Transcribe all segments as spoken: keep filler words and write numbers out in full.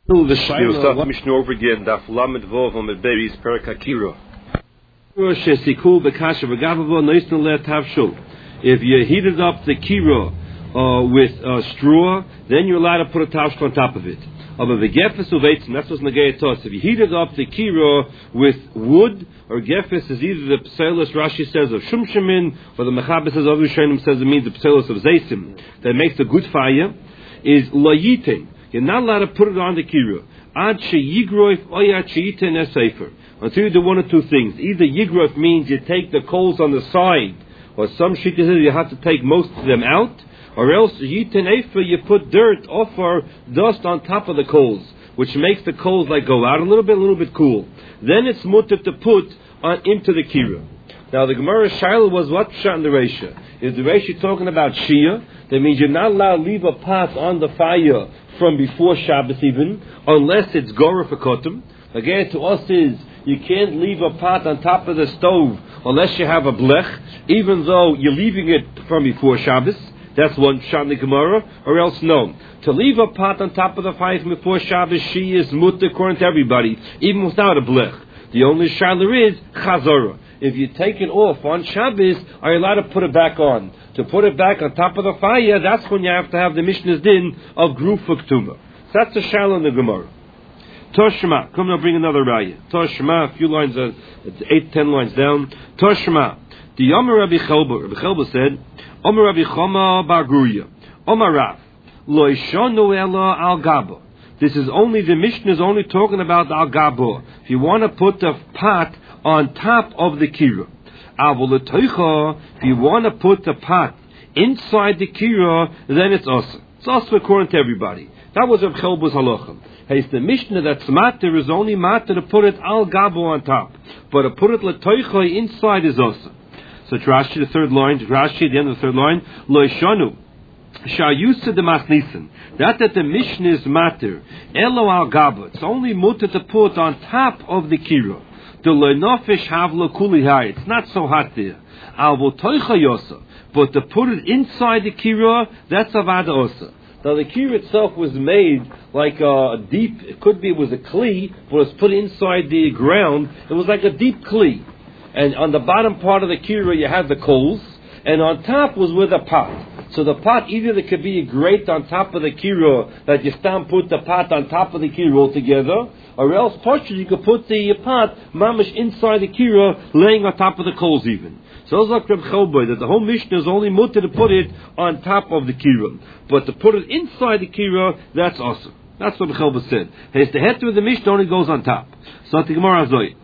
The Shaila Mishnah over again. Daf Lamed Vov on the berries Perakakiro. If you heated up the kiro uh, with uh, straw, then you're allowed to put a taushka on top of it. That's what's negayat tos. If you heated up the kiro with wood, or gefes is either the pselos Rashi says of shumshamin, or the mechaber says of Rishonim says it means the pselos of zaysim that makes a good fire, is layitin. You're not allowed to put it on the kiro. Ad sheyigroif oyat sheyitin esefer. Until you do one or two things. Either yigroif means you take the coals on the side, or some shittas you have to take most of them out, or else yitin efer you put dirt, or dust on top of the coals, which makes the coals like go out a little bit, a little bit cool. Then it's mutter to put on into the kiro. Now the Gemara Shaila was what shot in the Reisha? Is the Reisha talking about Shia? That means you're not allowed to leave a pot on the fire from before Shabbos even, unless it's Gorah for Kotum. Again, to us is, you can't leave a pot on top of the stove unless you have a blech, even though you're leaving it from before Shabbos. That's one shot in the Gemara, or else no. To leave a pot on top of the fire from before Shabbos, she is mutter according to everybody, even without a blech. The only shaila is chazorah. If you take it off on Shabbos, are you allowed to put it back on? To put it back on top of the fire, that's when you have to have the Mishnah's din of grufuk tuma. So that's the shaila in the Gemara. Toshma, come now, bring another raya. Toshma, a few lines, uh, eight, ten lines down. Toshma, the Omer Rabbi Chelba, Rabbi Chelba said, Omer Rabbi Choma bar Guria, Omer Rav, lo ishonu ela al gabo. This is only, the Mishnah is only talking about al gabo. If you want to put the pot on top of the kira. If you want to put the pot inside the kira, then it's also. It's also according to everybody. That was Reb Chelba's halacha. Hey, it's the Mishnah that's matter is only matter to put it al gabo on top, but to put it letoicha inside is also. So Rashi, the third line, Rashi at the end of the third line, lo ishanu shayusa de masnisin. That that the Mishnah is matter elo al gabo. It's only mutter to put on top of the kira. It's not so hot there. But to put it inside the kira, that's avada osa. Now the kira itself was made like a deep, it could be it was a kli, but it was put inside the ground. It was like a deep kli. And on the bottom part of the kira you had the coals, and on top was with a pot. So the pot, either there could be a grate on top of the kira, that you stand put the pot on top of the kira altogether, or else partially you could put the pot mamish inside the kira, laying on top of the coals even. So it's like Reb Chelba, that the whole Mishnah is only mutter to put it on top of the kira, but to put it inside the kira, that's awesome. That's what Reb Chelba said. Hence the head of the Mishnah only goes on top. So the Gemara Zoy.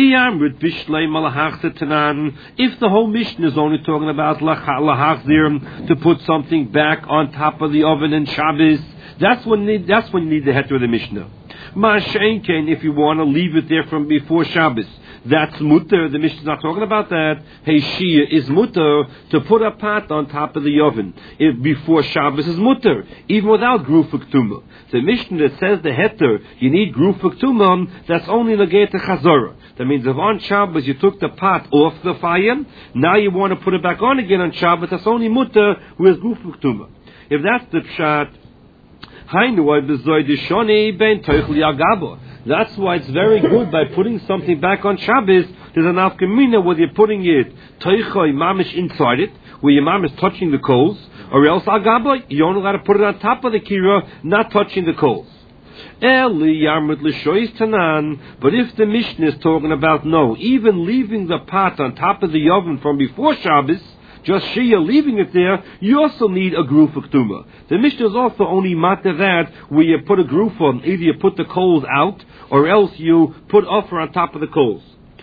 If the whole Mishnah is only talking about lahachzir, to put something back on top of the oven in Shabbos, that's when you need, that's when you need the heter of the Mishnah. Ma'ashenken, if you want to leave it there from before Shabbos, that's mutter. The Mishnah is not talking about that. Hey, Shia is mutter to put a pot on top of the oven if before Shabbos is mutter, even without grufuk tumah. The Mishnah that says the heter, you need grufuk tumah, that's only negayat chazorah. That means if on Shabbos you took the pot off the fire, now you want to put it back on again on Shabbos, that's only mutter with grufuk tumah. If that's the pshat, that's why it's very good by putting something back on Shabbos. There's an afkamina whether you're putting it toichoy mamish inside it, where your mom is touching the coals, or else agabo, you only got to put it on top of the kira, not touching the coals. But if the Mishnah is talking about no, even leaving the pot on top of the oven from before Shabbos, just Shia leaving it there, you also need a grufuk tumah. The Mishnah is also only matter that where you put a gruf on, either you put the coals out, or else you put offer on top of the coals.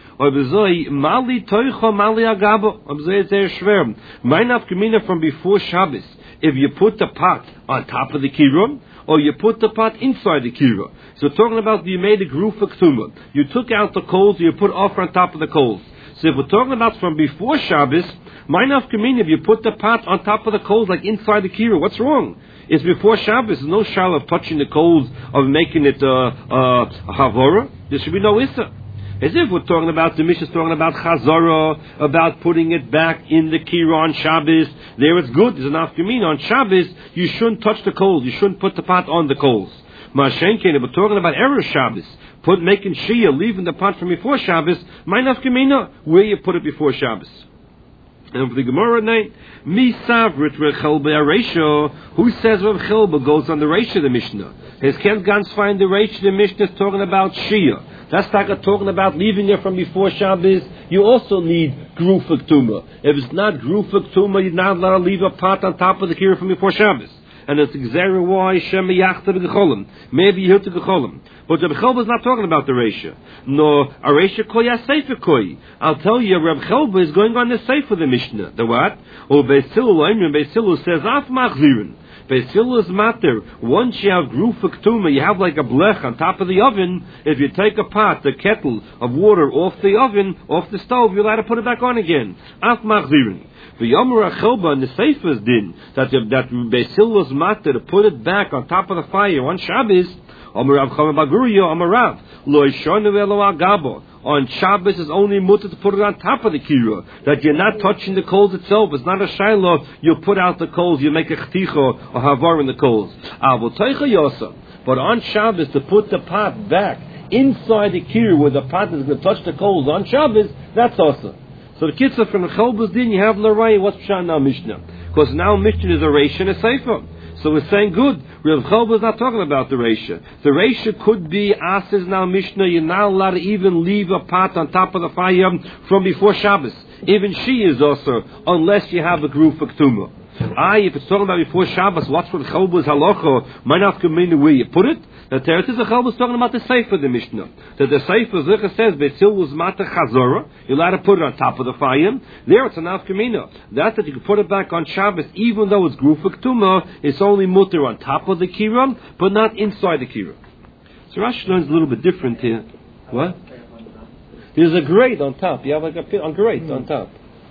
From before Shabbos, if you put the pot on top of the kirum, or you put the pot inside the kira. So talking about you made a grufuk tumah. You took out the coals, you put offer on top of the coals. So if we're talking about from before Shabbos, Ma'inaf Kamina, if you put the pot on top of the coals like inside the kira, what's wrong? It's before Shabbos. There's no shal of touching the coals, of making it uh, uh, a havora. There should be no issa. As if we're talking about, the Mishnah is talking about chazara, about putting it back in the kira on Shabbos. There it's good. There's an afkamina. On Shabbos, you shouldn't touch the coals. You shouldn't put the pot on the coals. Mashenkein, we're talking about Erev Shabbos. Put making Shia, leaving the pot from before Shabbos. My nafkamina, where you put it before Shabbos. And for the Gemara night, Mi Savrit Rechel Be'aresha, who says Rav Chelba goes on the Reisha of the Mishnah? His Ken Gans find the Reisha of the Mishnah is talking about Shia. That's like talking about leaving it from before Shabbos. You also need Grufak Tuma. If it's not Grufak Tuma, you're not allowed to leave a pot on top of the Kira from before Shabbos. And it's exactly why Shem Yachta B'Gecholim. Maybe you hit the Gecholim. But Reb Chelba is not talking about the Reisha. No, a Reisha Koi, a Sefer Koi. I'll tell you, Reb Chelba is going on the Sefer the Mishnah. The what? Or Beis Hillel, Beis Hillel says, Af Machzirin. Beis Hillel's matter, once you have Grufak Tuma, you have like a blech on top of the oven. If you take a pot, a kettle of water off the oven, off the stove, you're allowed to put it back on again. Af Machzirin. The Yomer Achelba and the Sefer's din that that Beis Hillel's matter to put it back on top of the fire on Shabbos. Amar Rav Chama Baguriyo Amar Rav Lo Yishonu Velo Agabo. On Shabbos is only mutter to put it on top of the kira. That you're not touching the coals itself. It's not a shiloh. You put out the coals. You make a chticha or havar in the coals. Avol Teicha Yosa. But on Shabbos to put the pot back inside the kira where the pot is going to touch the coals on Shabbos, that's also. So the kitzah from the Chelba's din, you have l'ray. What's pshat now Mishnah? Because now Mishnah is a reisha and a sefer. So we're saying good. Rav Chelba is not talking about the reisha. The reisha could be asses now Mishnah. You're not allowed to even leave a pot on top of the fire from before Shabbos. Even she is also, unless you have a grufak tumah. Aye, if it's talking about before Shabbos, what's what Chelba's halacha? Might not come in where you put it. The Teretz is a Chelba's talking about the Sefer, the Mishnah. That the Sefer, Zechah says, Beis Hillel was mata chazora. You're allowed to put it on top of the fire. There it's an afkamina. That's that you can put it back on Shabbos, even though it's grufak tumah, it's only mutter on top of the kira, but not inside the kira. So Rashi learns a little bit different here. What? There's a grate on top. You have like a pit on grate mm-hmm. on top.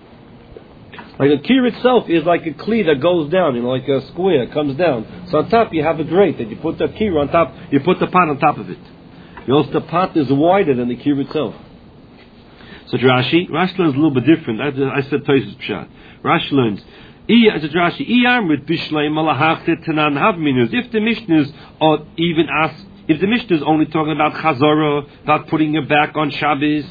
Like a kir itself is like a kli that goes down, you know, like a square that comes down. So on top you have a grate that you put the kir on top, you put the pot on top of it. You know, the pot is wider than the kir itself. So Rashi, Rashi learns a little bit different. I, I said Tosfos Pshat. Rashi learns, as a Rashi, if the Mishnahs are even asked, if the Mishnah is only talking about chazara, about putting it back on Shabbos,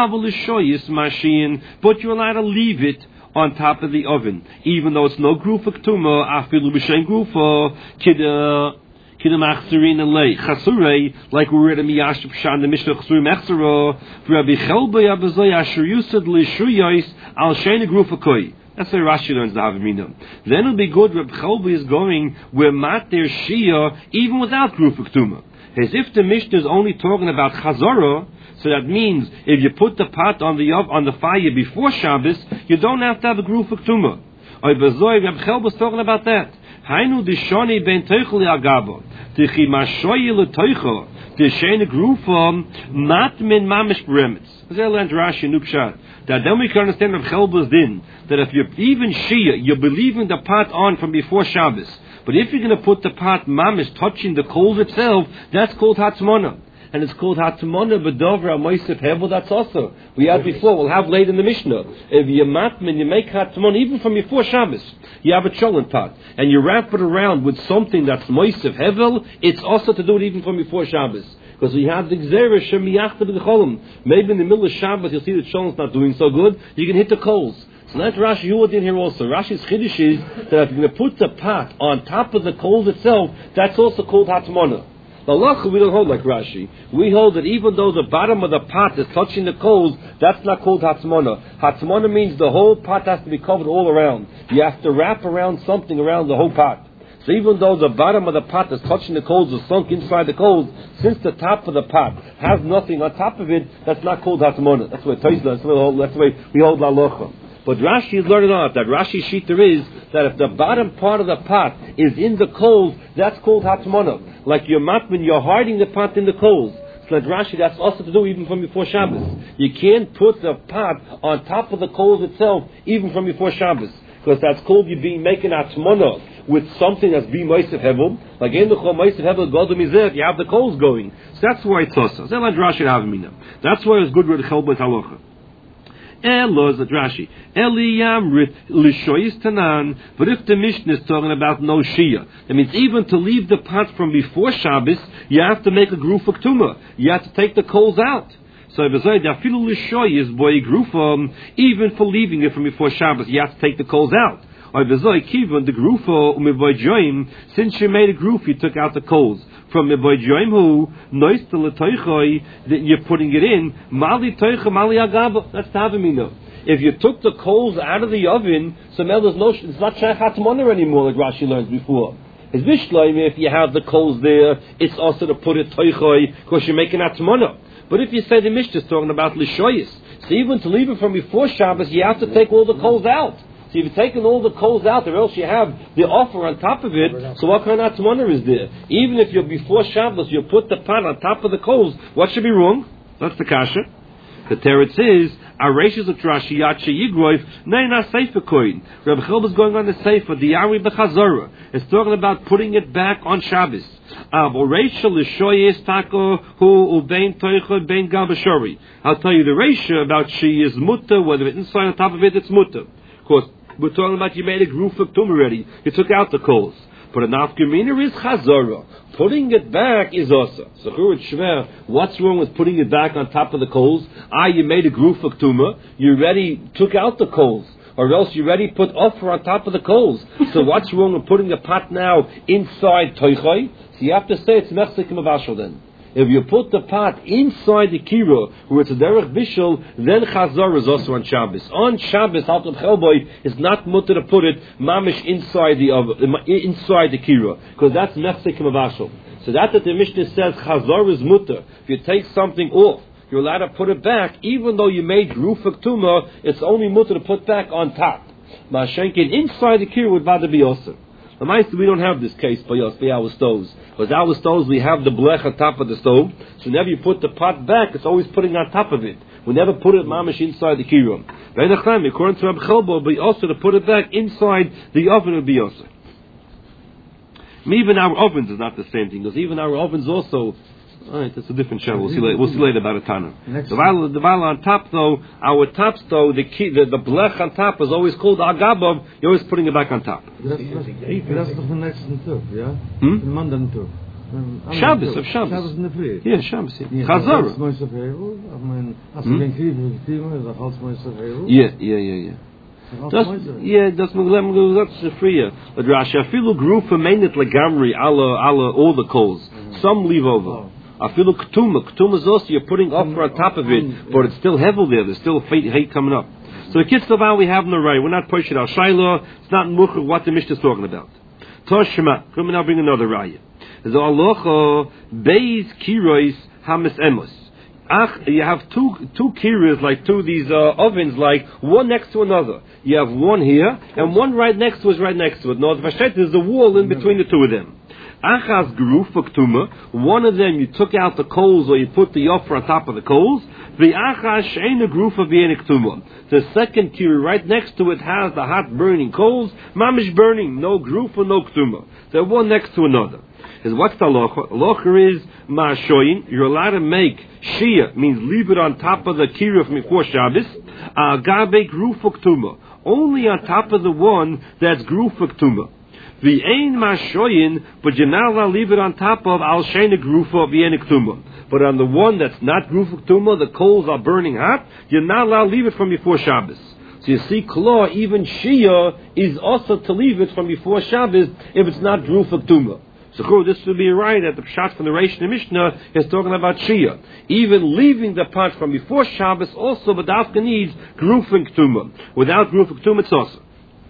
but you're allowed to leave it on top of the oven, even though it's no grufak tuma, afilu b'shem grufa, kida kida machzerin alei chasurei, like we read in Miyashib Shan the Mishnah chasur mechzera, Rabbi Chelba yabazoy asher yusad l'shuyos al shein grufa koi. That's why Rashi learns the Havamina. Then it'll be good. Rabbi Chelba is going where mater shia even without grufak tuma. As if the Mishnah is only talking about chazara. So that means if you put the pot on the on the fire before Shabbos, you don't have to have a grufak tumah. Oy bezoy Reb Chelba was talking about that. Hainu dishoni ben teichel agabo. Tichi mashoy le teichel. Dishene grufa mat min mamish bremitz. Zel and Rashi nupshat. That then we can understand Reb Chelba's din. That if you even Shia, you're believing the pot on from before Shabbos. But if you're going to put the pot mamish touching the coals itself, that's called hatzmona. And it's called Hatzmona B'Dovra Moisef Hevel. That's also we had before. We'll have later in the Mishnah. If you matman, you make Hatzmona even from before Shabbos. You have a cholent pot and you wrap it around with something that's Moisef Hevel. It's also to do it even from before Shabbos because we have the Gzera Shem Yachta B'Cholim. Maybe in the middle of Shabbos you'll see the cholent's not doing so good. You can hit the coals. So that's Rashi Yud in here also. Rashi's Chiddush is that if you're going to put the pot on top of the coals itself, that's also called Hatzmona. The halacha we don't hold like Rashi. We hold that even though the bottom of the pot is touching the coals, that's not called hatzmona. Hatzmona means the whole pot has to be covered all around. You have to wrap around something around the whole pot. So even though the bottom of the pot is touching the coals or sunk inside the coals, since the top of the pot has nothing on top of it, that's not called hatzmona. That's what Tosfos, that's the way we hold la halacha. But Rashi is learning out that Rashi Shita is that if the bottom part of the pot is in the coals, that's called hatzmona. Like your matman, you're hiding the pot in the coals. So like Rashi, that's also to do even from before Shabbos. You can't put the pot on top of the coals itself even from before Shabbos. Because that's called you being making hatzmona with something that's being Moisef Hevel. Like in the Chol Moisef Hevel, God Mizeh, you have the coals going. So that's why it's also. That's why it's good with the Chelba Halacha. Eloz Rashi. Eliyamrit Lishoyis Tanan. But if the Mishnah is talking about no Shia, that means even to leave the pot from before Shabbos, you have to make a gruf ktuma. You have to take the coals out. So even for leaving it from before Shabbos, you have to take the coals out. Since you made a gruf, you took out the coals. From that you're putting it in. That's Tavimino. If you took the coals out of the oven, so now there's no, it's not Shachat Moner anymore, like Rashi learned before. It's Vishloim, if you have the coals there, it's also to put it Toichoi, because you're making Atmona. But if you say the Mishnah is talking about Lishoyis, so even to leave it from before Shabbos, you have to take all the coals out. So if you've taken all the coals out, or else you have the offer on top of it, so what kind of Atmana is there? Even if you're before Shabbos, you put the pot on top of the coals, what should be wrong? That's the kasha. The teretz is, Arashis of Rashi Yatshe Yigroif, Neina Sefer Koin. Rabbi Chilb is going on the Sefer, the Yari Bechazora. It's talking about putting it back on Shabbos. I'll tell you the ratio about she is mutter, whether it's inside on top of it, it's mutter. Of course, we're talking about you made a gruf of tum already. You took out the coals. But an afkamina is chazara. Putting it back is also. So shver, what's wrong with putting it back on top of the coals? Ah, you made a gruf of tuma. You already took out the coals. Or else you already put offer on top of the coals. So what's wrong with putting the pot now inside toichai? So you have to say it's mechzik mavashal then. If you put the pot inside the kira, where it's a derech bishul, then chazar is also on Shabbos. On Shabbos, Alter Chelboy is not mutter to put it mamish inside the oven, inside the kira, because that's mechzik mavashal. So that's what the Mishnah says. Chazar is mutter. If you take something off, you're allowed to put it back, even though you made gruf ktuma. It's only mutter to put back on top. Mashenkin inside the kira would bother be also. The Meister, we don't have this case by us, by our stoves. Because our stoves, we have the blech on top of the stove. So whenever you put the pot back, it's always putting on top of it. We never put it mamish inside the kirum. According to Rabbi Chelbo, but also to put it back inside the oven would be also. Even our ovens is not the same thing, because even our ovens also, alright, that's a different show. We'll see later, we'll see later about a Tana. The while, the while on top though, our top though, the key, the, the blech on top is always called agabov. You're always putting it back on top. That's the next too, yeah? Hmm? The Monday too. Shabbos of Shabbos. Shabbos in the free. Yeah, Shabbos. Chazara. Yeah, yeah, yeah, yeah. Das, yeah, das Muglem that's the free. But Rashi, I feel a group for mainit legamri, alla, alla, all the coals. Some leave over. I feel a ketuma. Ketuma is also you're putting offer on top of it, but it's still heavy there. There's still hate, hate coming up. So the kids we have in the right. We're not pushing our Shiloh. It's not much what the Mishnah is talking about. Toshma. Let me now bring another raya. There's alocha beis kirois hamis emos. Ach, you have two two kiras, like two of these uh, ovens, like one next to another. You have one here, and one right next to it is right next to it. No, there's a wall in between the two of them. Achas gruf ktuma. One of them you took out the coals, or you put the offer on top of the coals. The achas sheina gruf of ktuma. The second kira right next to it has the hot burning coals. Mamish burning, no gruf or no ktuma. They're one next to another. Is what's the locha? Locha is ma'ashoyin. You're allowed to make shia, means leave it on top of the kira from before Shabbos. Agabe gruf ktuma. Only on top of the one that's gruf ktuma. The ein mashoyin, but you're not allowed to leave it on top of al shena grufa of the ktuma. But on the one that's not grufa ktuma, the coals are burning hot, you're not allowed to leave it from before Shabbos. So you see, kla, even shia is also to leave it from before Shabbos if it's not grufa ktuma. So this would be right at the pshat from the Reish and Mishnah is talking about shia. Even leaving the pot from before Shabbos also, but after needs grufa ktuma. Without grufa ktuma, it's also.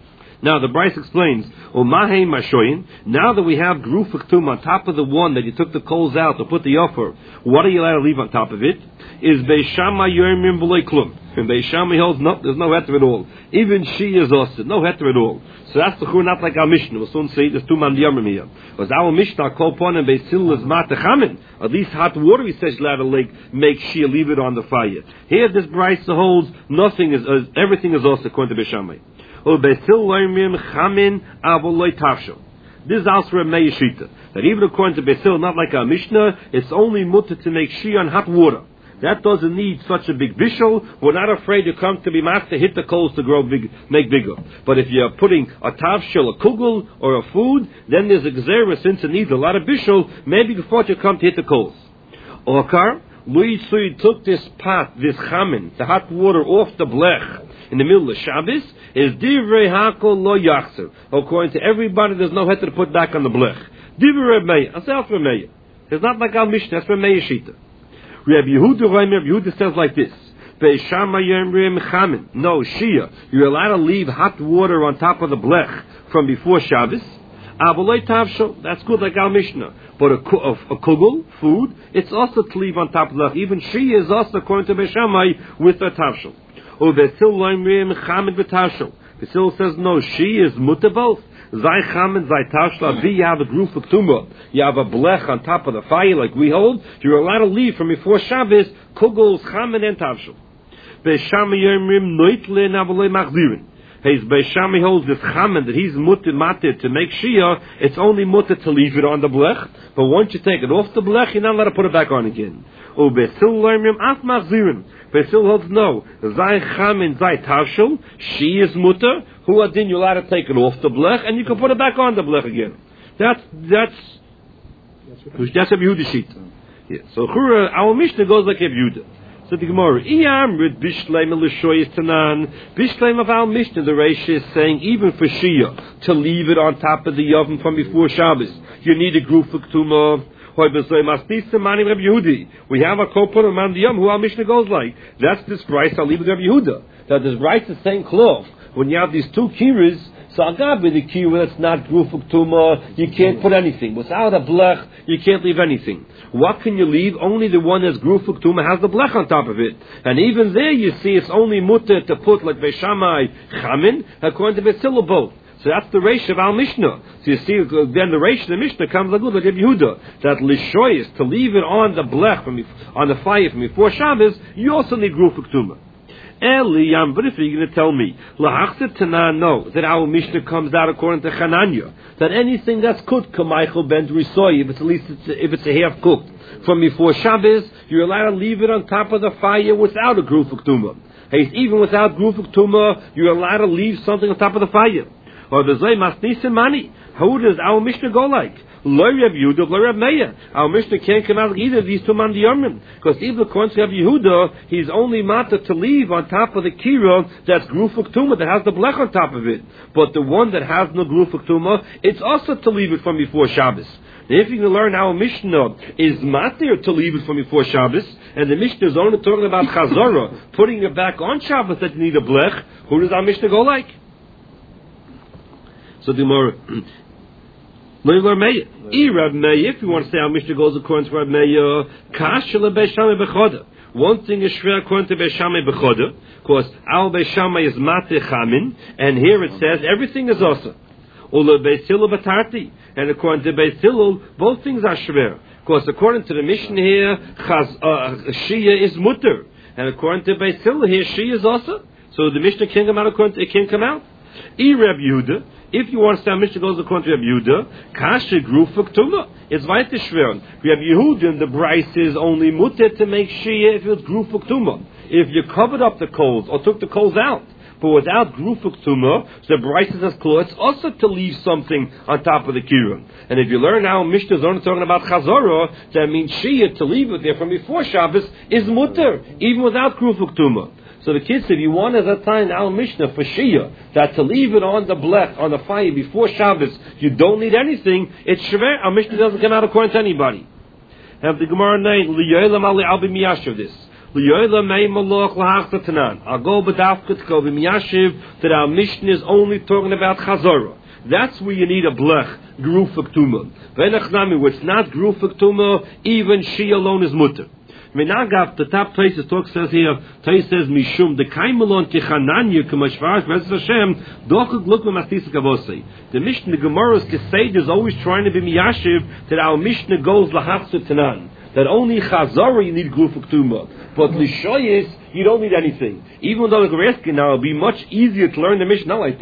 Now the Bryce explains, Omahei Mashoyin, now that we have gruf ktuma on top of the one that you took the coals out to put the offer, what are you allowed to leave on top of it? Is Beishama Yermim V'lei Klum. And Beishama holds, no, there's no heter at all. Even she is also, no heter at all. So that's the chur, not like our Mishnah. We'll soon see, there's two man yomim here. Because our Mishnah, Kol Pon and Beisil is Matechamin. At least hot water, he says, allowed to like, make she leave it on the fire. Here this Bryce holds, nothing is, uh, everything is also according to Beishamai. This is also a Meishita. That even according to Beisil, not like our Mishnah, it's only mutter to make she on hot water. That doesn't need such a big bishul. We're not afraid you come to be master, hit the coals to grow big, make bigger. But if you're putting a tavshil, a kugel, or a food, then there's a gzera, since it needs a lot of bishul, maybe before you come to hit the coals. Okar, Louis Sui took this pot, this chamin, the hot water off the blech in the middle of Shabbos, is divrei hakol lo yachzer. According to everybody, there's no heter to put back on the blech. Divrei Meir, that's out for Meir. It's not like Al Mishnah, that's for Meir Shita. Rabbi Yehuda, Rabbi Yehuda says like this: Beishama yemrim chamin. No, Shia, you're allowed to leave hot water on top of the blech from before Shabbos. Avalei tavshel, that's good like Al Mishnah. But a, a, a kugel, food, it's also to leave on top of the blech. Even Shia is also according to Beishamai with a tavshel. Or Vesil loimrim chamin v'tavshel. Vesil says no, she is mutter both. Zai chamin, zai tavshel. You have a group of tumah. You have a blech on top of the fire like we hold. You're allowed to leave from before Shabbos kugels, chamin, and tavshel. Beishamai yomrim noitle navalei machzirin. His Beishami holds this chaman that he's mutter matir to make shia. It's only mutter to leave it on the blech, but once you take it off the blech, you're not allowed to put it back on again. Oh, Besil loimrim af machzirin. Besil holds no. Zai chamin zai tavshel. She is mutter. Who adin you're allowed to take it off the blech and you can put it back on the blech again. That's that's that's a Yehuda sheet. Yeah. So Chura, our Mishnah goes like a Yehuda. So the Gemara, Iyam rid bishleim l'shoyis tanan. Bishleim of our Mishnah, the Reish is saying even for Shia to leave it on top of the oven from before Shabbos, you need a group of tumah. We have a kopar man the yom who our Mishnah goes like. That's this price. I'll leave it to Rabbi Yehuda. That this price is saying cloth. When you have these two kiras, so agabe the kira that's not group of tumah, you can't put anything. Without a blech, you can't leave anything. What can you leave? Only the one that's group of tumah has the blech on top of it. And even there you see it's only mutter to put like Beishamai chamin, according to Betzillah both. So that's the Reish of our Mishnah. So you see, then the Reish of the Mishnah comes like Rabbi Yehuda, that lishoyis, to leave it on the blech, from, on the fire from before Shabbos, you also need group of tumah. Eliyam, but if you're going to tell me, lahachset tanan, no, that our Mishnah comes out according to Chananya, that anything that's cooked, kamaychel ben risoy, if it's at least it's, if it's a half cooked from before Shabbos, you're allowed to leave it on top of the fire without a group of tumah. Hey, even without group of tumah, you're allowed to leave something on top of the fire. Or the zay masnisim mani. How does our Mishnah go like? Lo Reb Yehuda, lo Reb Meir. Our Mishnah can't come out of either of these two man diyomim. Because even according to Reb Yehuda, he's only matter to leave on top of the kira that's grufuk tumah, that has the blech on top of it. But the one that has no grufuk tumah, it's also to leave it from before Shabbos. Now, if you can learn our Mishnah is matir to leave it from before Shabbos, and the Mishnah is only talking about chazara, putting it back on Shabbos that you need a blech, who does our Mishnah go like? So the Gemara, if you want to say our Mishnah goes according to Reb Meir, Kashla Beishamai Bechoda. One thing is shver according to Beishamai Bechoda, because our Beishamai is Mateh Chamin, and here it says everything is also. Ula Beisilul Batarti, and according to Beisilul, both things are shver. Because according to the Mishnah here, Chaz, uh, Shia is mutter, and according to Beisilul here, Shia is also. So the Mishnah can't come out according to, it can't come out. E Reb Yehuda, if you want to say Mishnah goes according to Reb Yehuda, Kasha grufuk tumah. It's weiter shvern. Reb Yehuda, the Bryce is only mutter to make shia if it's grufuk tumah. If you covered up the coals or took the coals out, but without grufuk tumah, the Bryce is clear. It's also to leave something on top of the kira. And if you learn how Mishnah is only talking about chazara, that means shia to leave it there from before Shabbos is mutter, even without grufuk tumah. So the kids, if you want at that time our Mishnah for Shia, that to leave it on the blech, on the fire before Shabbos, you don't need anything, it's shver. Our Mishnah doesn't come out according to anybody. Have the Gemara name, Liyoylam Ali Albi Miyashiv this. Liyoylam Mei Malach Lahachta Tanan. I'll go Badafka to go Miyashiv, that our Mishnah is only talking about Chazorah. That's where you need a blech, Grufak Tumah. Venachnami, where it's not Grufak Tumah, even Shia alone is mutter. Menagav, the top Taisus talk says here, Taisus says, Mishum, the Kaimelon Kichananya, Kamashvash, Vezes Hashem, Dochuk Lukma Mastisik Avosei. The Mishnah, the Gemara's Kesed is always trying to be Miyashiv, that our Mishnah goes Lahatsu Tanan. That only Chazara you need Grufuk Tumah. But Lishoyis, you don't need anything. Even though the Gereskin now, it'll be much easier to learn the Mishnah like that.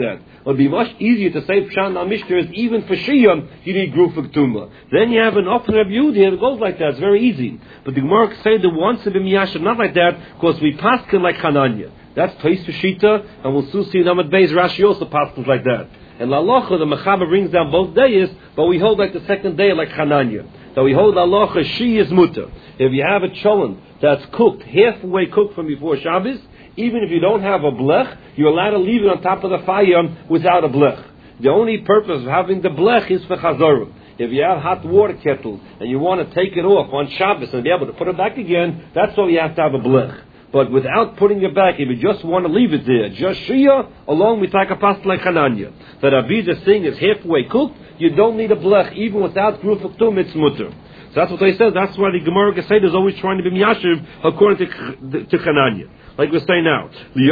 It would be much easier to say Pshan al Mishnah is even for Shiyam, you need Grufak Tuma. Then you have an Ofen Rabbi Yehuda that goes like that. It's very easy. But the Gemara say that once it be Miyashav, not like that, because we paskin like Hananya. That's Tais Shita, and we'll soon see Namad Beis Rashi also paskins like that. And Lalacha, the Mechaber brings down both days, but we hold like the second day like Hananya. So we hold Lalacha, she is mutter. If you have a cholent that's cooked, halfway cooked from before Shabbos, even if you don't have a blech, you're allowed to leave it on top of the fire without a blech. The only purpose of having the blech is for chazorim. If you have hot water kettle and you want to take it off on Shabbos and be able to put it back again, that's why you have to have a blech. But without putting it back, if you just want to leave it there, just shia, along with like a pasta like Hananya, that Avida's thing is halfway cooked, you don't need a blech, even without grufak tum, it's mutter. So that's what they said. That's why the Gemara Gesed is always trying to be miyashiv according to, to Hananya. Like we say now,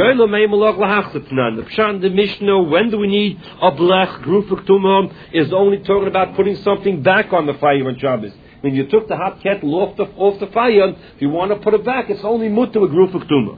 the Pshan, the Mishnah, when do we need a blech, grufak tum, is only talking about putting something back on the fire on Shabbos. When you took the hot kettle off the off the fire, if you want to put it back, it's only mutter with grufak tum.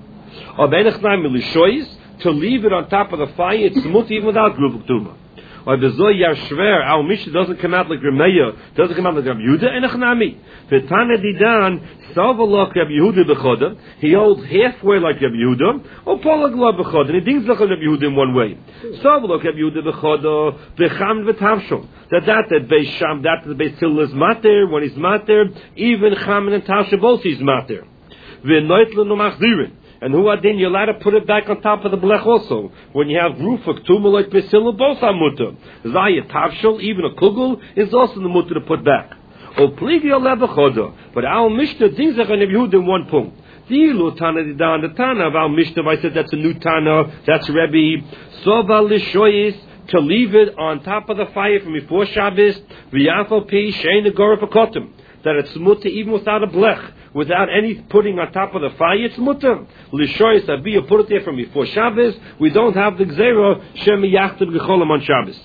To leave it on top of the fire, it's mutter even without grufak tum. Or the Zoyar Shver, our Mishnah doesn't come out like Rameya, doesn't come out like Rabbi Yehuda, and Echnami. V'tana Didan, Salvalok Rabbi Yehuda b'choda, he holds halfway like Rabbi Yehuda, or Polagla b'choda, and he thinks like Rabbi Yehuda in one way. Salvalok Rabbi Yehuda b'choda, v'cham v'tavshon. That that that Beis Sham, that the Beis Hillel is mater, when he's mater, even Cham and Tavshon both he's mater. V'noitlen u'machzirin. And who adin, you're allowed to put it back on top of the blech also. When you have grufak tumah like Beis both are mutter. Zayat tavshel, even a kugel, is also the mutter to put back. O pligi olevachoda. But our Mishnah things are going to be in one point. The Tana Didan, the Tana of our Mishnah, I said that's a new Tana, that's Rebbe. Sova lishoyis, to leave it on top of the fire from before Shabbos, v'yafal pi shein agora pakotim. That it's mutter even without a blech, without any putting on top of the fire, it's mutter. Lishoyis abiya, put it there from before Shabbos. We don't have the gzera shemi yachtem gecholim on Shabbos.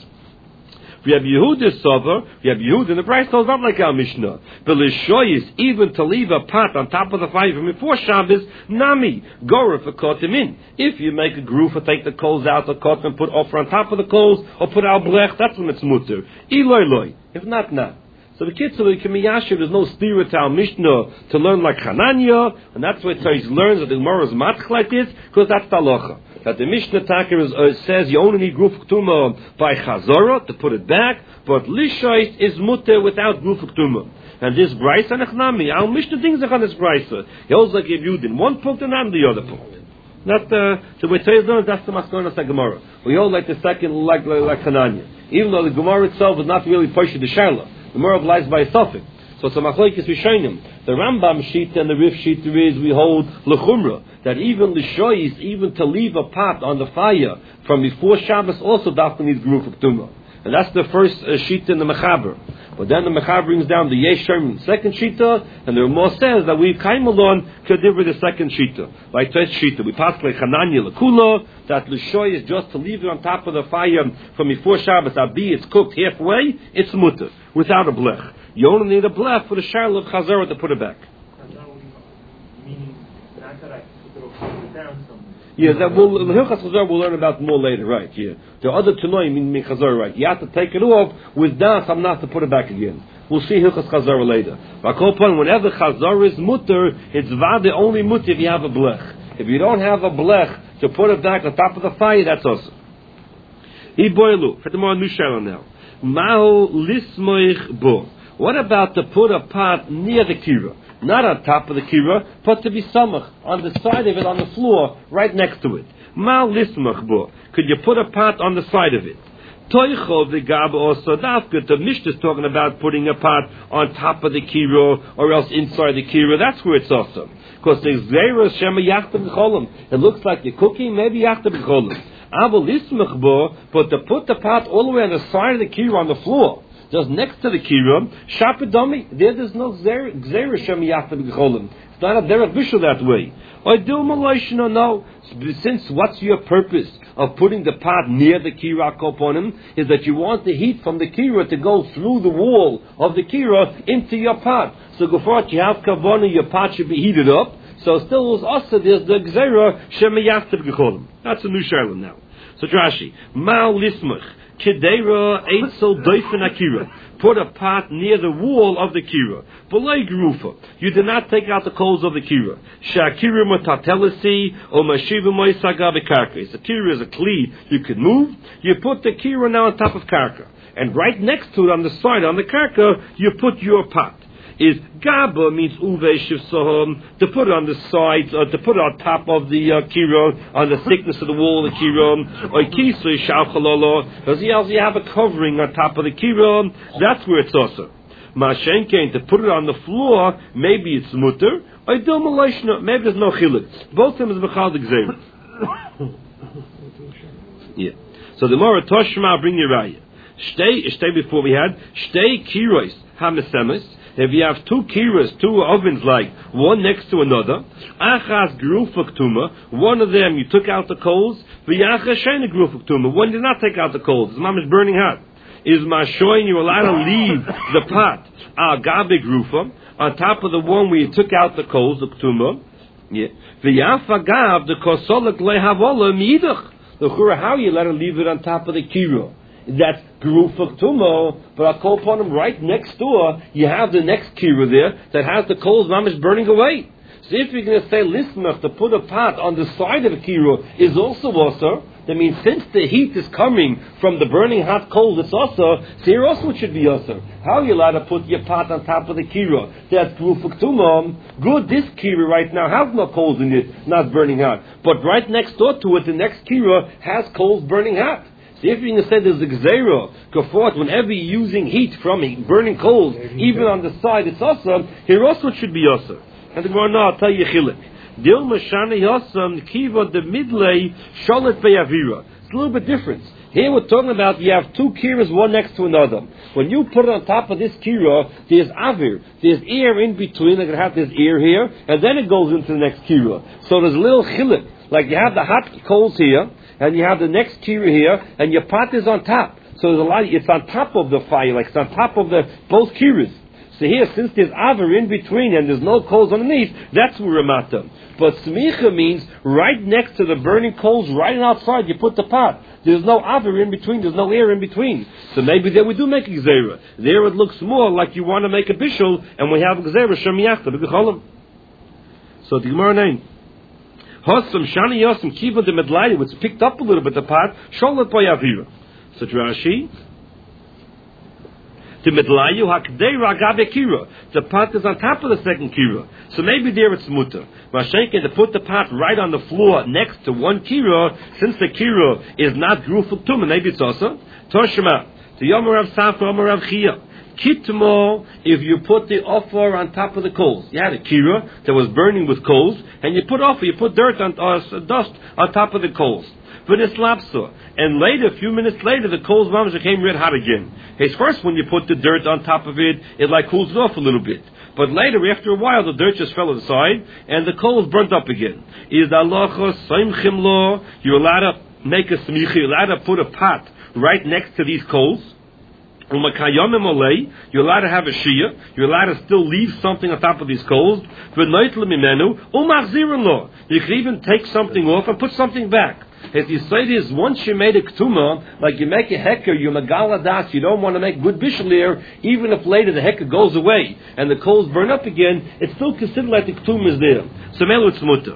We have Yehuda Sover, we have Yehuda, and the price goes up like our Mishnah. The Lishoyis, even to leave a pot on top of the fire from before Shabbos, nami, gora for kotim in. If you make a groove or take the coals out of kotim and put offer on top of the coals, or put out blech, that's when it's mutter. Eloi loy, if not, not. So the kids, there's no stira to our Mishnah to learn like Hananya, and that's why he learns that the Gemara is match like this, because that's the halacha. That the Mishnah Taka is, uh, says you only need grufak tumah by chazorah to put it back, but lishais is mutter without grufak tumah. And this brisa nechnami, our Mishnah things are on this brisa. He holds like if you did one point and not the other point. Not the the way Teiz learns. That's the Maskana of Gemara. We hold like the second like like, like Hananya, even though the Gemara itself is not really pushed the Shaila. The Gemara lies by a suffix. So it's a machlokes Rishonim. The Rambam sheet and the Rif sheet is we hold lechumra that even lishoyis, even to leave a pot on the fire from before Shabbos also dafka needs grufak tumah. And that's the first uh, sheet in the Mechaber. But then the Mechaber brings down the Yesh Sherman second shita, and the Ramah says that we came along to deliver the second shita. Like this shita, we pass like Hananya Lakula, that lishoy is just to leave it on top of the fire from before Shabbos. Abi, it's cooked halfway, it's mutter without a blech. You only need a blech for the shayla of chazara to put it back. Meaning, not that I put it down somewhere. Yeah, that we'll, the Hilchas Chazar we'll learn about more later, right? Yeah, the other Tanoi mean mean Chazar, right? You have to take it off with das. I'm not to put it back again. We'll see Hilchas Chazar later. But whenever Chazar is mutter, it's vade only mutter if you have a blech. If you don't have a blech to put it back on top of the fire, that's also. Iboilu for the more new shayla now. Mao lismoich bo. What about to put a pot near the kira? Not on top of the kira, but to be samach, on the side of it, on the floor, right next to it. Mal lismach bo. Could you put a pot on the side of it? Toichov the gab also dafka. The Mishnah is talking about putting a pot on top of the kira, or else inside the kira. That's where it's also. Because there's zera shema yachtem b'cholim. It looks like you're cooking, maybe yachtem b'cholim. Abel lismach bo, but to put the pot all the way on the side of the kira on the floor, just next to the kira, shapidami. There, there's no gzera shem yachtem b'cholim. It's not a derech bishul that way. I do malashna no. Since what's your purpose of putting the pot near the kira koponim is that you want the heat from the kira to go through the wall of the kira into your pot. So before you have kavana, your pot should be heated up. So still was also there's the gzera shem yachtem b'cholim. That's a new shaila now. So Rashi, Mal Lismach, Kedera Eitzel Doifen Akira. Put a pot near the wall of the kira. Belay Gerufa. You did not take out the coals of the kira. Shakira Matatelisi or Mashiva Moisaga Bekarka. The kira is a kli you can move. You put the kira now on top of karka. And right next to it on the side, on the karka, you put your pot. Is Gaba means Uve Shivsaham, to put it on the sides, or to put it on top of the uh, kira, on the thickness of the wall of the kira, or Kisui Shalchalala, because you also have a covering on top of the kira, that's where it's also. Mashenkein, to put it on the floor, maybe it's mutter, or Dilmalashna, maybe there's no chilik. Both of them is Bechal Gzerim. Yeah. So the more Toshma, bring your raya. Stay, stay before we had, stay kiros, hamesemis. If you have two kiras, two ovens like, one next to another, achas gerufak tuma, one of them you took out the coals, v'yachas shena gerufak tuma, one did not take out the coals, the mom is burning hot. Is mashoin, you're allowed to leave the pot, al gabe gerufa, on top of the one where you took out the coals, the tuma, yeah, v'yafa gav, the kosolak lehavola miidach, the chura, how you let her leave it on top of the kira? That's Gerufak Tumo, but I'll call upon him right next door. You have the next kira there that has the coals mamish burning away. So if you're going to say lismach to put a pot on the side of the kira is also also, that means since the heat is coming from the burning hot coals, it's also, so here also it should be also. How are you allowed to put your pot on top of the kira? That's Gerufak Tumo. Good, this kira right now has no coals in it, not burning hot. But right next door to it, the next kira has coals burning hot. So if you're going to say there's a gzeira, kafort, whenever you're using heat from it, burning coals, even on the side, it's awesome, here also it should be awesome. And the Gemara, no, I'll tell you chilik. Dil mashane yasam, kiva de midlay, shalet be'avira. It's a little bit different. Here we're talking about you have two kiras, one next to another. When you put it on top of this kira, there's avir, there's air in between, like you have this air here, and then it goes into the next kira. So there's a little chilik. Like you have the hot coals here, and you have the next kira here, and your pot is on top. So there's a lot, it's on top of the fire, like it's on top of the both kiras. So here, since there's aver in between and there's no coals underneath, that's where ramata. But smicha means right next to the burning coals, right outside, you put the pot. There's no aver in between, there's no air in between. So maybe there we do make a gzeira. There it looks more like you want to make a bishul, and we have a gzeira, shemiyachta, b'gecholim. So the Gemara name. Hossam shani yosam kiva de medlai, which picked up a little bit the pot, sholat by avira. So Rashi, the medlayu hakdei ragabe kira. The pot is on top of the second kira, so maybe there it's mutter. Mashenke to put the pot right on the floor next to one kira, since the kira is not grufuk tum, maybe it's also toshma. The yomer of Safra, yomer of Chia. Kitmo, if you put the offer on top of the coals. You had a kira that was burning with coals, and you put offer, you put dirt on, uh, dust on top of the coals. But it's lapsa. And later, a few minutes later, the coals mamash became red hot again. It's first when you put the dirt on top of it, it like cools it off a little bit. But later, after a while, the dirt just fell aside, and the coals burnt up again. Is the halacha saimchim lo? You're allowed to make a smicha, you're allowed to put a pot right next to these coals. You're allowed to have a shia. You're allowed to still leave something on top of these coals. You can even take something off and put something back. If you say this, once you made a ketuma, like you make a hecker, you magala das, you don't want to make good bishul here, even if later the hecker goes away and the coals burn up again, it's still considered like the ketuma is there. So melu it's mutter.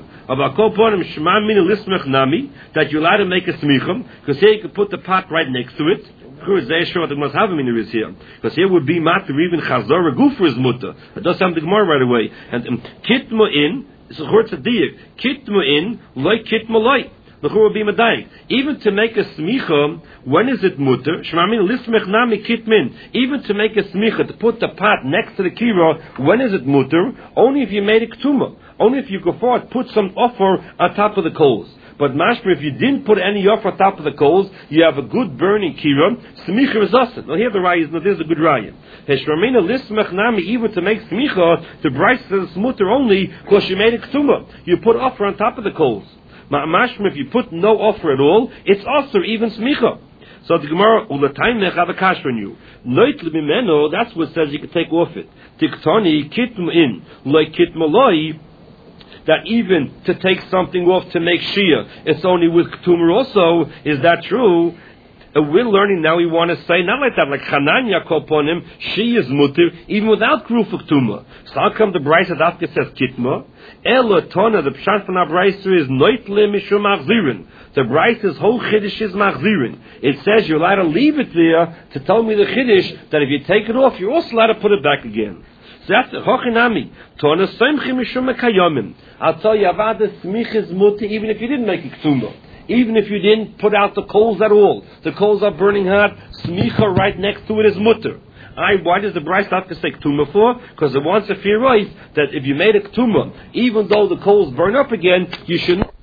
That you're allowed to make a smicham, because here you can put the pot right next to it. Very sure what the must have him in is here, because here would be matter even chazor gufer is mutter. It does something more right away. And um, kitmo in so churtz a diak kitmo in like kitmo like the chur would be medayik. Even to make a smicha, when is it mutter? Shmamin lismech nami kitmin. Even to make a smicha to put the pot next to the kira, when is it mutter? Only if you made a ketuma. Only if you go forward put some offer on top of the coals. But mashma, if you didn't put any offer on top of the coals, you have a good burning kira. Smicha is asan. Now here the raya is, now there's a good raya. Heshramina lismech nami, even to make smicha, the Bryce says mutter only because you made a ketuma. You put offer on top of the coals. Mashma, if you put no offer at all, it's also even smicha. So the Gemara, ulatayim have a kash on you. Noit limimeno, that's what says you can take off it. Tiktani kitm in, like kitmaloi. that even to take something off to make Shia, it's only with Ketumah also. Is that true? Uh, we're learning now, we want to say, not like that, like Hananya upon him, she is mutir, even without Gruf Ketumah. So how come the Brisa Dafka says Kitma? Ela Tona, the Pshat from our Brisa is Noitle Mishum Achzirin. The Brisa's whole Chiddush is Machzirin. It says you're allowed to leave it there to tell me the Chiddush that if you take it off, you're also allowed to put it back again. So that's Hochinami. Tona Semchi Mishum Mekayomim. I'll tell you, Avada Smich is mutir, even if you didn't make a Ketumah. Even if you didn't put out the coals at all, the coals are burning hot, smicha right next to it is mutter. I, why does the Bryce have to say ketuma for? Because it wants a fear right that if you made a ketuma, even though the coals burn up again, you shouldn't.